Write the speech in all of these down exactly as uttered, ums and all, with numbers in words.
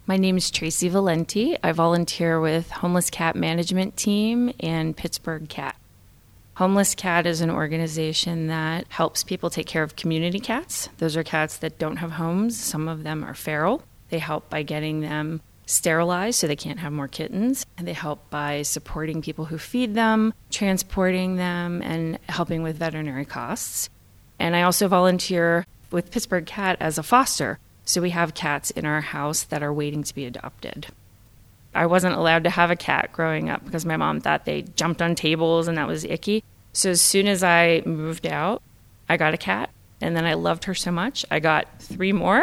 My name is Tracy Valenti. I volunteer with Homeless Cat Management Team and Pittsburgh Cat. Homeless Cat is an organization that helps people take care of community cats. Those are cats that don't have homes. Some of them are feral. They help by getting them sterilized so they can't have more kittens. And they help by supporting people who feed them, transporting them, and helping with veterinary costs. And I also volunteer with Pittsburgh Cat as a foster. So we have cats in our house that are waiting to be adopted. I wasn't allowed to have a cat growing up because my mom thought they jumped on tables and that was icky. So as soon as I moved out, I got a cat. And then I loved her so much, I got three more.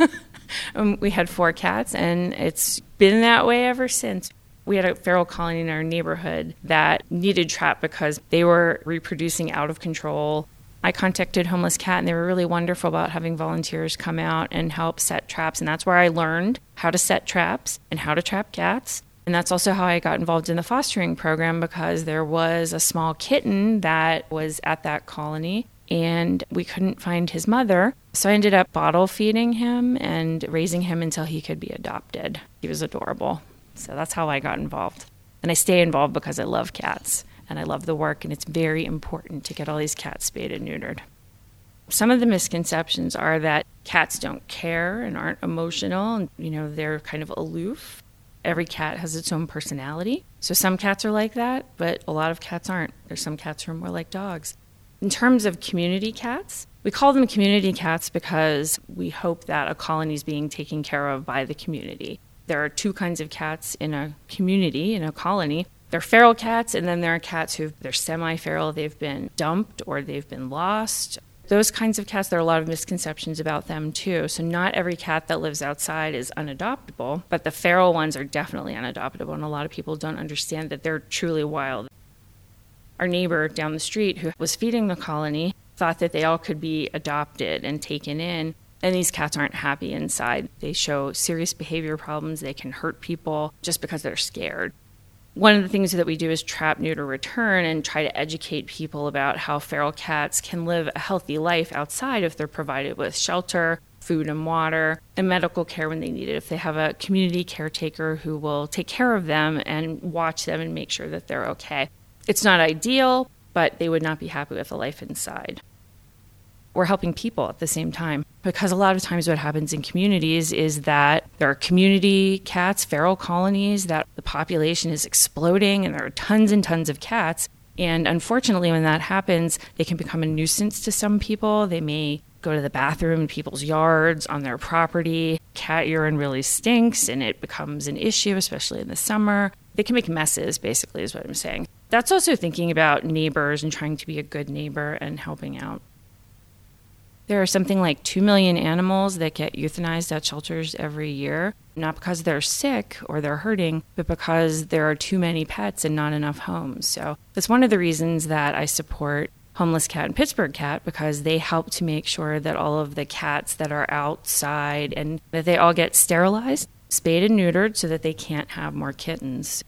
um, we had four cats, and it's been that way ever since. We had a feral colony in our neighborhood that needed trap because they were reproducing out of control. I contacted Homeless Cat, and they were really wonderful about having volunteers come out and help set traps. And that's where I learned how to set traps and how to trap cats. And that's also how I got involved in the fostering program, because there was a small kitten that was at that colony, and we couldn't find his mother. So I ended up bottle feeding him and raising him until he could be adopted. He was adorable. So that's how I got involved. And I stay involved because I love cats. And I love the work, and it's very important to get all these cats spayed and neutered. Some of the misconceptions are that cats don't care and aren't emotional, and, you know, they're kind of aloof. Every cat has its own personality. So some cats are like that, but a lot of cats aren't. There's some cats who are more like dogs. In terms of community cats, we call them community cats because we hope that a colony is being taken care of by the community. There are two kinds of cats in a community, in a colony. They're feral cats, and then there are cats who they're semi-feral, they've been dumped or they've been lost. Those kinds of cats, there are a lot of misconceptions about them too. So not every cat that lives outside is unadoptable, but the feral ones are definitely unadoptable, and a lot of people don't understand that they're truly wild. Our neighbor down the street who was feeding the colony thought that they all could be adopted and taken in, and these cats aren't happy inside. They show serious behavior problems. They can hurt people just because they're scared. One of the things that we do is trap, neuter, return, and try to educate people about how feral cats can live a healthy life outside if they're provided with shelter, food and water, and medical care when they need it. If they have a community caretaker who will take care of them and watch them and make sure that they're okay. It's not ideal, but they would not be happy with a life inside. We're helping people at the same time, because a lot of times what happens in communities is that there are community cats, feral colonies, that the population is exploding and there are tons and tons of cats. And unfortunately, when that happens, they can become a nuisance to some people. They may go to the bathroom in people's yards, on their property. Cat urine really stinks and it becomes an issue, especially in the summer. They can make messes, basically, is what I'm saying. That's also thinking about neighbors and trying to be a good neighbor and helping out. There are something like two million animals that get euthanized at shelters every year, not because they're sick or they're hurting, but because there are too many pets and not enough homes. So that's one of the reasons that I support Homeless Cat and Pittsburgh Cat, because they help to make sure that all of the cats that are outside and that they all get sterilized, spayed and neutered so that they can't have more kittens.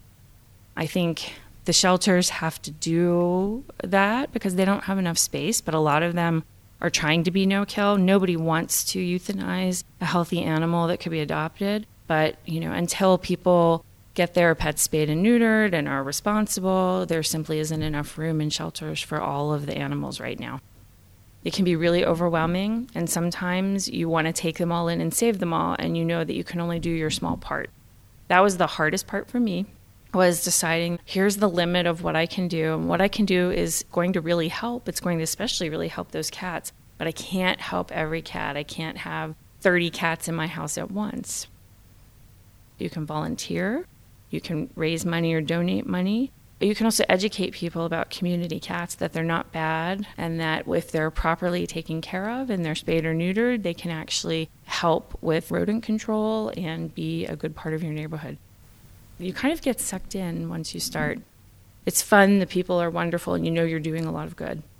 I think the shelters have to do that because they don't have enough space, but a lot of them are trying to be no-kill. Nobody wants to euthanize a healthy animal that could be adopted. But, you know, until people get their pets spayed and neutered and are responsible, there simply isn't enough room in shelters for all of the animals right now. It can be really overwhelming, and sometimes you want to take them all in and save them all, and you know that you can only do your small part. That was the hardest part for me, was deciding, here's the limit of what I can do. And what I can do is going to really help. It's going to especially really help those cats. But I can't help every cat. I can't have thirty cats in my house at once. You can volunteer. You can raise money or donate money. You can also educate people about community cats, that they're not bad, and that if they're properly taken care of and they're spayed or neutered, they can actually help with rodent control and be a good part of your neighborhood. You kind of get sucked in once you start. It's fun, the people are wonderful, and you know you're doing a lot of good.